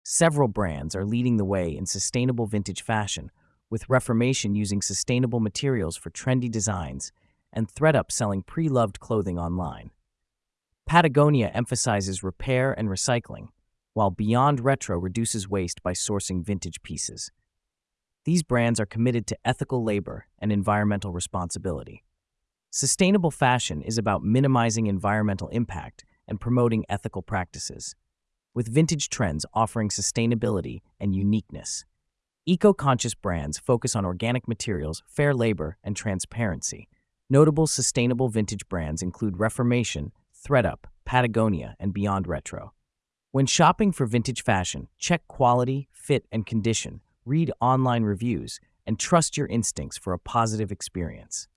Several brands are leading the way in sustainable vintage fashion, with Reformation using sustainable materials for trendy designs and ThreadUp selling pre-loved clothing online. Patagonia emphasizes repair and recycling, while Beyond Retro reduces waste by sourcing vintage pieces. These brands are committed to ethical labor and environmental responsibility. Sustainable fashion is about minimizing environmental impact and promoting ethical practices, with vintage trends offering sustainability and uniqueness. Eco-conscious brands focus on organic materials, fair labor, and transparency. Notable sustainable vintage brands include Reformation, ThreadUp, Patagonia, and Beyond Retro. When shopping for vintage fashion, check quality, fit, and condition, read online reviews, and trust your instincts for a positive experience.